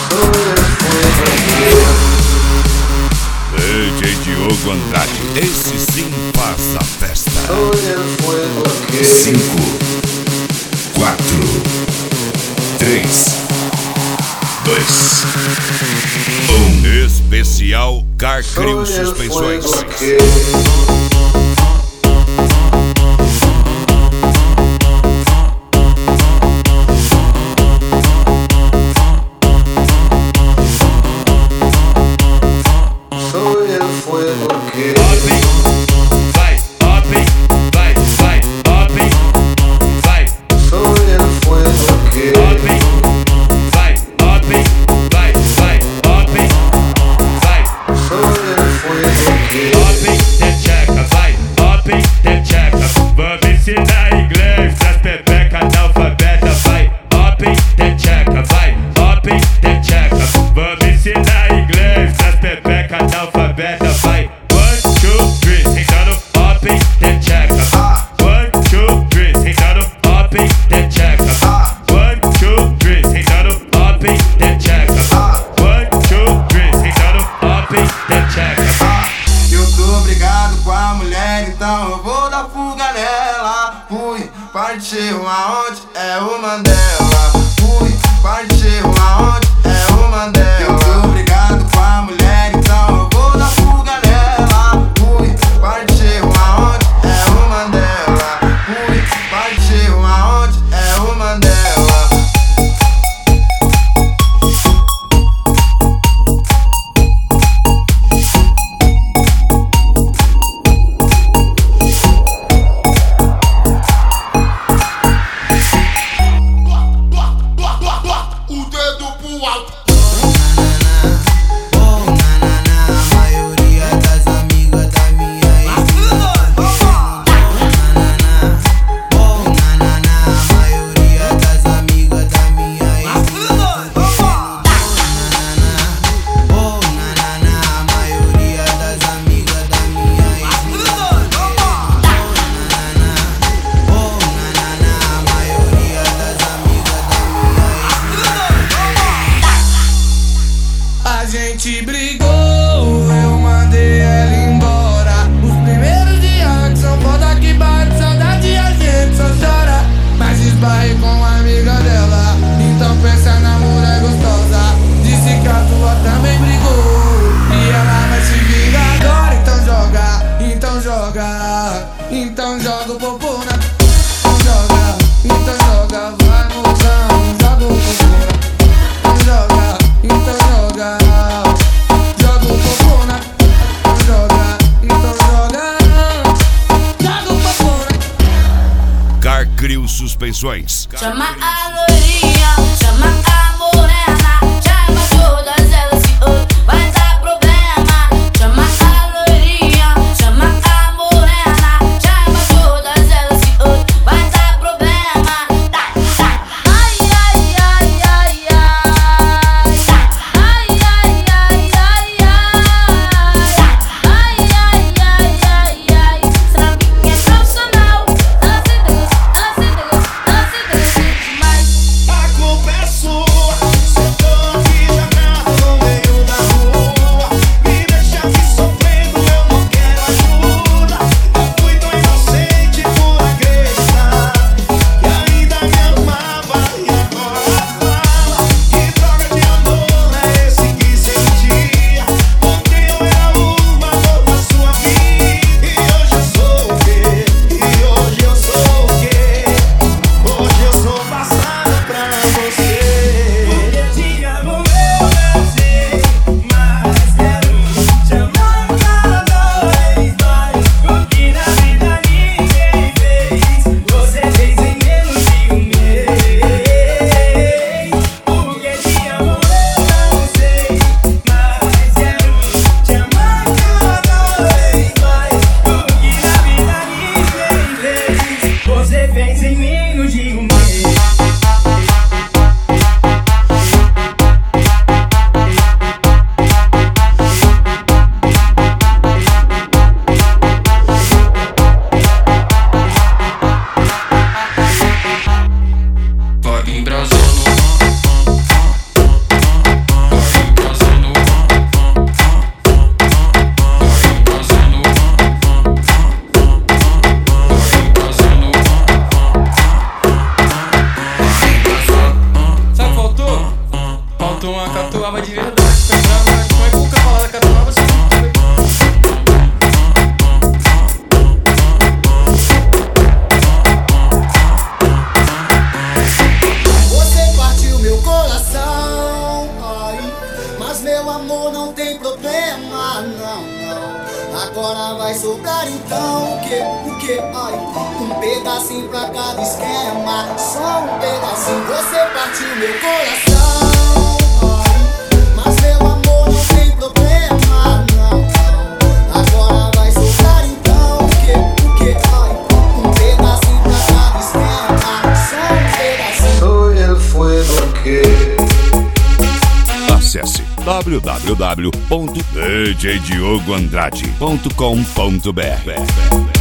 DJ Diogo Andrade, esse sim faz a festa. 5, 4, 3, 2, 1. Especial Carcrio Suspensões. Então eu vou dar fuga nela. Fui, partiu aonde é o Mandela. Fui, partiu aonde é o Mandela. Eu tô brigado com a mulher, então eu vou dar fuga nela. Fui, partiu aonde é o Mandela. Fui, partiu aonde é o Mandela. A gente brigou, eu mandei ela embora. Os primeiros dias que são foda que bate saudade, a gente só chora. Mas esbarrei com uma amiga dela, então pensa na mulher gostosa. Disse que a tua também brigou e ela vai se vingar agora. Então joga, então joga, então joga o popô na. Então joga, então joga, vai mozão, joga o popô na. Então joga, então joga. Carcrio Suspensões. Chama a loirinha, chama a morena, chama todas elas que hoje vai dar problema. Chama a loirinha, chama a morena, chama todas elas que hoje vai dar problema. Ai, ai, ai, ai, ai. Ai, ai, ai, ai, ai. Ai, ai, ai, ai, ai. Essa novinha é profissional. Ela se Botou uma catuaba de verdade. Como é que o cavalo da catuaba se Você partiu meu coração, ai, mas meu amor não tem problema, não. Agora vai sobrar então o que, ai, um pedacinho pra cada esquema, só um pedacinho. Você partiu meu coração, ai, mas meu amor não tem problema, não. Agora vai sobrar então o que, ai, um pedacinho pra cada esquema, só um pedacinho. Soy el fuego que Acesse www.djdiogoandrade.com.br